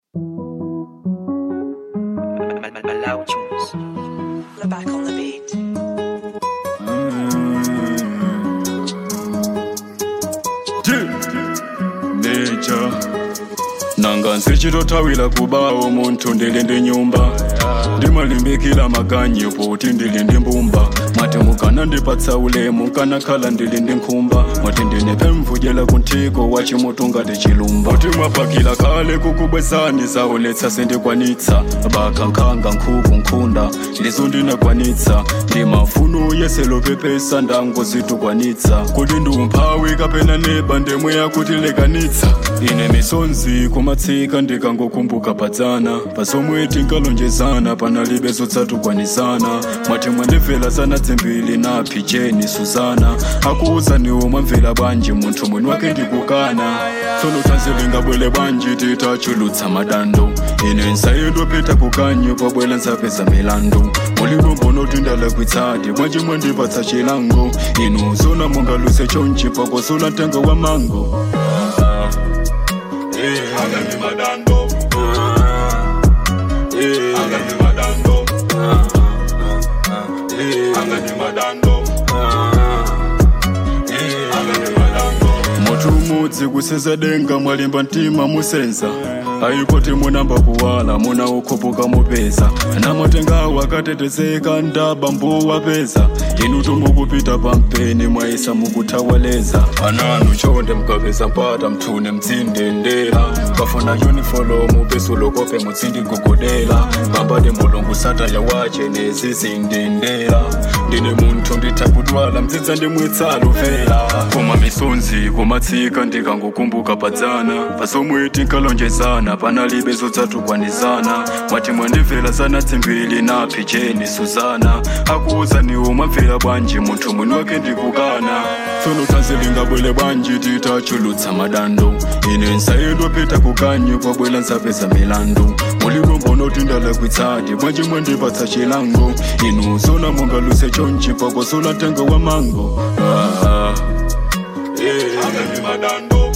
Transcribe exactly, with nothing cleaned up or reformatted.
Loud tunes. Look back on the beat. Nature nanga nsichitotawira kubawo omuntu ndilinde nyumba ndimalimbikira maganyu poti ndilinde mbumba mwati mukana ndipatsa ulemu kana khala ndilinde nkhumba mwati ndinepemvujela kuntiko wachimutunga tichilumba kuti mwapakila kale kukubwezani zaoletsa sindikwanitsa bakankhanga nkhuku nkhunda lizo ndinakwanitsa ndi mafuno yeselopepesa ndango zitukwanitsa kuti ndiumphawi kapena neba ndemwe yakutilekanitsa ine misonzi kumatsika ndikangokumbuka padzana pasomwe tinkalonjezana panalibe zotsatukwanizana mwati mwandivela zana dzimbili na picheni Suzana akuuzaniwo mwamvela bwanji munthu mwini wake ndikukana tsono tanzilinga bwele bwanji titachulutsa madando ine nsayendopita kukanyo pabwela nzapeza milandu mulipo mbono tindala kwitsati bwanji mwandipatsa chilango inu zona mungaluse chonchi pakosola ntengo wa mango. Eh, anga ni madando. Eh, anga ni madando. Eh, anga ni madando. Eh, anga ni madando. Motu mudzi kuseza denga mwalimba ntima musenza ayipoti munamba kuwala muna ukhopuka mupeza namatenga wakatetezeka ndaba mbu wapeza inu tumukupita pampeni mwaisa mukuthawaleza ananu chonde mkapeza mpata mthune mtsinde ndela kafuna uniform pesulo kope mutsindi gugodela bambade mulungu sata yawache nezizindendela ndine munthu ndithakutwala mdzidza ndimwitsalo vela koma misonzi kumatsika ndikangokumbuka padzana pasomwe tinkalonjezana panalibe zotsatukwanizana mwati mwandivela zana dzimbili na picheni Suzana akuuzaniwo mwamvela bwanji munthu mwini wake ndikukana tsono tanzilinga bwele bwanji titachulutsa madando ine nsayendopita kukanyo pabwela nzapeza milandu mulipo mbono tindala kwitsati bwanji mwandipatsa chilango inu zona mungaluse chonchi pakosola ntengo wa mango. ah, ah. Yeah. Anga ni madando.